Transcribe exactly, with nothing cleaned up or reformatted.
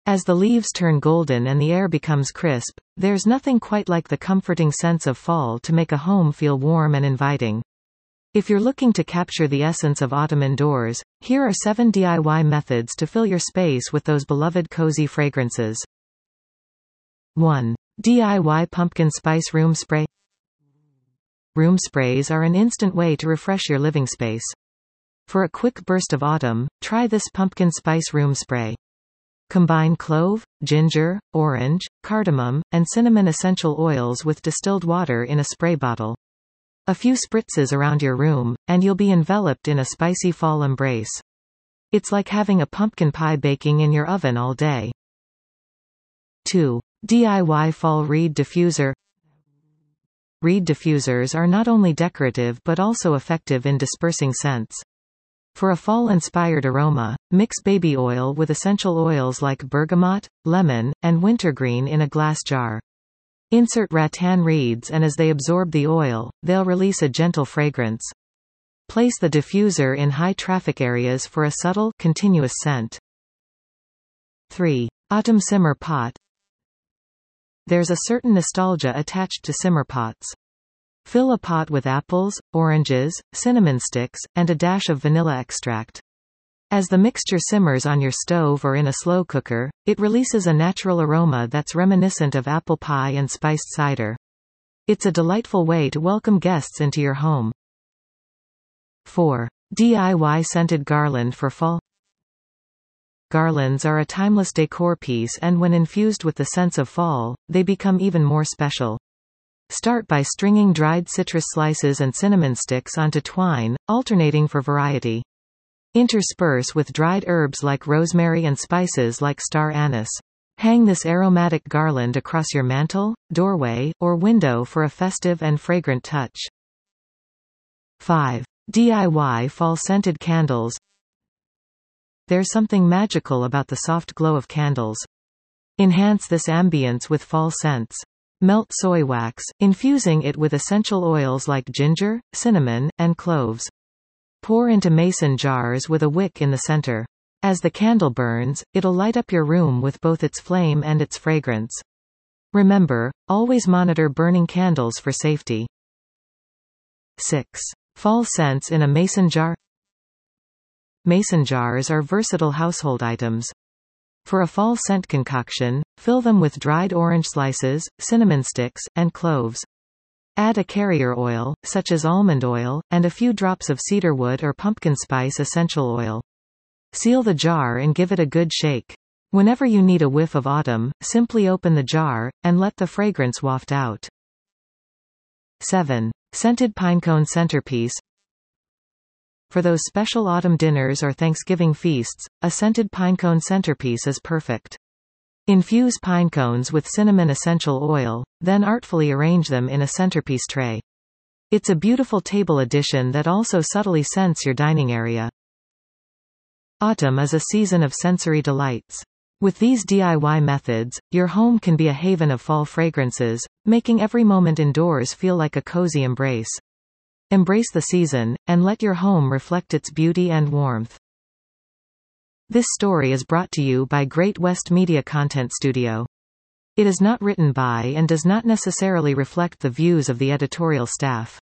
As the leaves turn golden and the air becomes crisp, there's nothing quite like the comforting sense of fall to make a home feel warm and inviting. If you're looking to capture the essence of autumn indoors, here are seven D I Y methods to fill your space with those beloved cozy fragrances. one. D I Y Pumpkin Spice Room Spray. Room sprays are an instant way to refresh your living space. For a quick burst of autumn, try this pumpkin spice room spray. Combine clove, ginger, orange, cardamom, and cinnamon essential oils with distilled water in a spray bottle. A few spritzes around your room, and you'll be enveloped in a spicy fall embrace. It's like having a pumpkin pie baking in your oven all day. two. D I Y Fall Reed Diffuser. Reed diffusers are not only decorative but also effective in dispersing scents. For a fall-inspired aroma, mix baby oil with essential oils like bergamot, lemon, and wintergreen in a glass jar. Insert rattan reeds and as they absorb the oil, they'll release a gentle fragrance. Place the diffuser in high-traffic areas for a subtle, continuous scent. three. Autumn Simmer Pot. There's a certain nostalgia attached to simmer pots. Fill a pot with apples, oranges, cinnamon sticks, and a dash of vanilla extract. As the mixture simmers on your stove or in a slow cooker, it releases a natural aroma that's reminiscent of apple pie and spiced cider. It's a delightful way to welcome guests into your home. four. D I Y Scented Garland for Fall. Garlands are a timeless decor piece and when infused with the scents of fall, they become even more special. Start by stringing dried citrus slices and cinnamon sticks onto twine, alternating for variety. Intersperse with dried herbs like rosemary and spices like star anise. Hang this aromatic garland across your mantel, doorway, or window for a festive and fragrant touch. five. D I Y Fall Scented Candles. There's something magical about the soft glow of candles. Enhance this ambience with fall scents. Melt soy wax, infusing it with essential oils like ginger, cinnamon, and cloves. Pour into mason jars with a wick in the center. As the candle burns, it'll light up your room with both its flame and its fragrance. Remember, always monitor burning candles for safety. six. Fall scents in a mason jar. Mason jars are versatile household items. For a fall scent concoction, fill them with dried orange slices, cinnamon sticks, and cloves. Add a carrier oil, such as almond oil, and a few drops of cedarwood or pumpkin spice essential oil. Seal the jar and give it a good shake. Whenever you need a whiff of autumn, simply open the jar, and let the fragrance waft out. seven. Scented Pinecone Centerpiece. For those special autumn dinners or Thanksgiving feasts, a scented pinecone centerpiece is perfect. Infuse pine cones with cinnamon essential oil, then artfully arrange them in a centerpiece tray. It's a beautiful table addition that also subtly scents your dining area. Autumn is a season of sensory delights. With these D I Y methods, your home can be a haven of fall fragrances, making every moment indoors feel like a cozy embrace. Embrace the season, and let your home reflect its beauty and warmth. This story is brought to you by Great West Media Content Studio. It is not written by and does not necessarily reflect the views of the editorial staff.